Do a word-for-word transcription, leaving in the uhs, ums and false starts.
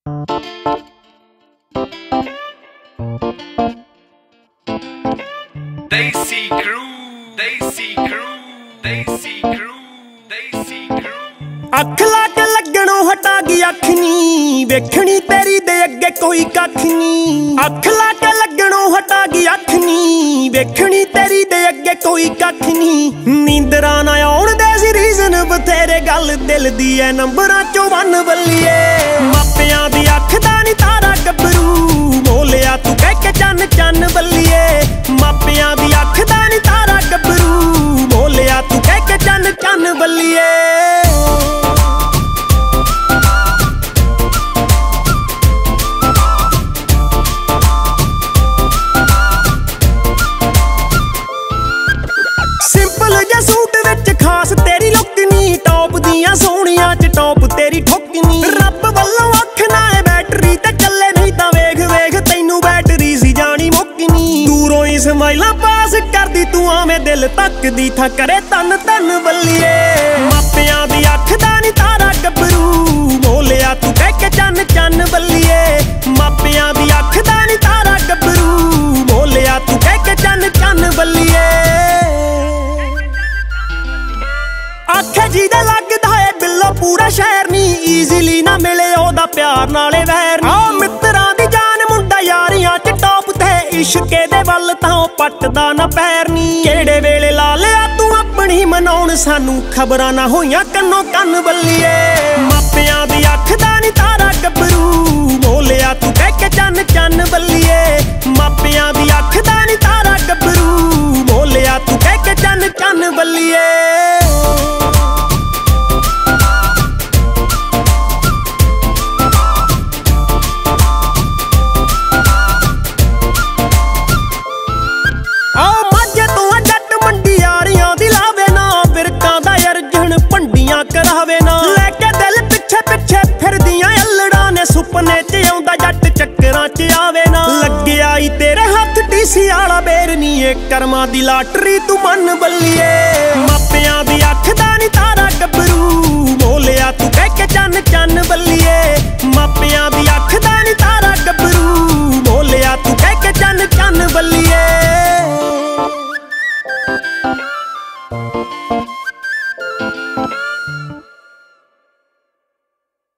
Desi Crew, Desi Crew, Desi Crew, Desi Crew। ਅੱਖ ਲਾ ਕੇ ਲੱਗਣੋਂ ਹਟਾ ਗਈ ਅੱਖ ਨੀ, ਵੇਖਣੀ ਤੇਰੀ ਦੇ ਅੱਗੇ ਕੋਈ ਕੱਖ ਨੀ। ਅੱਖ ਲਾ ਕੇ ਲੱਗਣੋਂ ਹਟਾ ਗਈ ਅੱਖ ਨੀ, ਵੇਖਣੀ ਤੇਰੀ ਦੇ ਅੱਗੇ ਕੋਈ ਕੱਖ ਨੀ। ਨੀਂਦਰਾਂ ਨਾ ਆਉਣ ਦੇ ਸੀ ਰੀਜ਼ਨ ਬਥੇਰੇ, ਗੱਲ ਦਿਲ ਦੀ ਐ ਨੰਬਰਾਂ ਚੋਂ ਵੰਨ ਬੱਲੀਏ। ਮਾਪਿਆਂ ਦੀ ਅੱਖ ਦਾ ਨੀ ਤਾਰਾ ਗੱਭਰੂ, ਬੋਲਿਆ ਤੂੰ ਕਹਿ ਕੇ ਚੰਨ ਚੰਨ ਬੱਲੀਏ। ਮਾਪਿਆਂ ਦੀ ਅੱਖ ਦਾ ਨੀ ਤਾਰਾ ਗੱਭਰੂ, ਬੋਲਿਆ ਤੂੰ ਕਹਿ ਕੇ ਚੰਨ ਚੰਨ ਬੱਲੀਏ। ਸਿੰਪਲ ਜਿਹਾ ਸੂਟ ਵਿੱਚ ਖਾਸ ਤੇਰੀ ਲੁੱਕ ਨੀ, ਟੌਪ ਦੀਆਂ ਸੋਹਣੀਆਂ ਚ ਟੌਪ ਤੇਰੀ ਠੁੱਕ ਨੀ। ਰੱਬ ਵੱਲੋਂ ਅੱਖ ਨਾਲੇ ਬੈਟਰੀ ਤੇ ਚੱਲੇ, ਨਹੀਂ ਤਾਂ ਵੇਖ ਵੇਖ ਤੈਨੂੰ ਬੈਟਰੀ ਸੀ ਜਾਣੀ ਮੁੱਕ ਨੀ। ਦੂਰੋਂ ਹੀ ਸਮਾਈਲਾਂ ਪਾਸ ਕਰਦੀ ਤੂੰ ਆਵੇਂ ਦਿਲ ਤੱਕਦੀ ਥਾਂ ਕਰੇ ਤਨ ਤਨ ਬੱਲੀਏ। ਮਾਪਿਆਂ ਦੀ ਅੱਖ ਦਾ ਨੀ ਤਾਰਾ ਗੱਭਰੂ, ਬੋਲਿਆ ਤੂੰ ਕਹਿ ਕੇ ਚੰਨ ਚੰਨ ਬੱਲੀਏ। ਮਾਪਿਆਂ ਦੀ ਅੱਖ ਦਾ ਨੀ ਤਾਰਾ ਗੱਭਰੂ, ਬੋਲਿਆ ਤੂੰ ਕਹਿ ਕੇ ਚੰਨ ਚੰਨ ਬੱਲੀਏ। ਆਖੇ ਜਿਹਦਾ ਲੱਗਦਾ ਏ ਬਿੱਲੋ ਪੂਰਾ ਸ਼ਹਿਰ ਨੀ, ਈਜ਼ੀਲੀ ਨਾ ਮਿਲੇ ਉਹਦਾ ਪਿਆਰ ਨਾਲੇ ਵੈਰ। ਆ ਮਿੱਤਰਾਂ ਦੀ ਜਾਨ ਮੁੰਡਾ ਯਾਰੀਆਂ ਚ ਟੌਪ ਤੇ, ਇਸ਼ਕੇ ਦੇ ਵੱਲ ਤਾਂ ਉਹ ਪੱਟਦਾ ਨਾ ਪੈਰ ਨੀ। ਕਿਹੜੇ ਵੇਲੇ ਲਾ ਲਿਆ ਤੂੰ ਆਪਣੀ ਮਨਾਉਣ ਸਾਨੂੰ, ਖਬਰਾਂ ਨਾ ਹੋਈਆਂ ਕੰਨੋਂ ਕੰਨ ਬੱਲੀਏ। ਮਾਪਿਆਂ ਦੀ ਅੱਖ ਦਾ ਨੀ ਤਾਰਾ ਗੱਭਰੂ, ਬੋਲਿਆ ਤੂੰ ਕਹਿ ਕੇ ਚੰਨ ਚੰਨ ਬੱਲੀਏ। ਮਾਪਿਆਂ ਦੀ ਅੱਖ ਦਾ ਨੀ ਤਾਰਾ ਗੱਭਰੂ, ਬੋਲਿਆ ਤੂੰ ਕਹਿ ਕੇ ਚੰਨ ਚੰਨ ਬੱਲੀਏ। ਕਰਾਵੇ ਨਾ ਲੈ ਕੇ ਦਿਲ ਪਿੱਛੇ ਪਿੱਛੇ ਫਿਰਦੀਆਂ ਅਲੜਾਂ ਨੇ, ਸੁਪਨੇ ਚ ਆਉਂਦਾ ਜੱਟ ਚੱਕਰਾਂ ਚ ਆਵੇ ਨਾ। ਲੱਗਿਆ ਈ ਤੇਰੇ ਹੱਥ ਟੀਸੀ ਵਾਲਾ ਬੇਰ ਨੀ, ਏ ਕਰਮਾਂ ਦੀ ਲਾਟਰੀ ਤੂੰ ਮੰਨ ਬੱਲੀਏ। ਮਾਪਿਆਂ ਦੀ ਅੱਖ ਦਾ ਨੀ ਤਾਰਾ ਗੱਭਰੂ, ਬੋਲਿਆ ਤੂੰ ਕਹਿ ਕੇ ਚੰਨ ਚੰਨ ਬੱਲੀਏ। ਮਾਪਿਆਂ